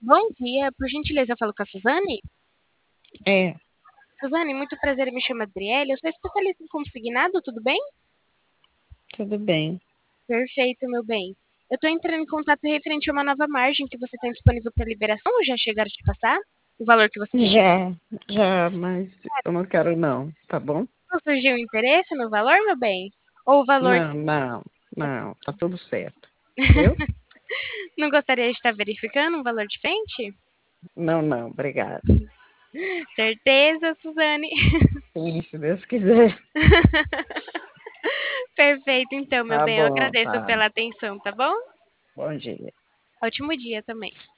Bom dia, por gentileza, eu falo com a Suzane. É, Suzane, muito prazer, me chamo Adriele, eu sou especialista em consignado, tudo bem? tudo bem. Perfeito, meu bem. Eu estou entrando em contato referente a uma nova margem que você tem disponível para liberação, ou já chegaram a te passar? O valor que você tem? Já, já, mas eu não quero não, tá bom? Não surgiu interesse no valor, meu bem? Ou o valor Não, não, não, tá tudo certo, viu? não gostaria de estar verificando um valor diferente? Não, não, obrigado. Certeza, Suzane? Sim, se Deus quiser. Perfeito, então, meu Tá bem, eu bom, agradeço tá. pela atenção, tá bom? Bom dia. Ótimo dia também.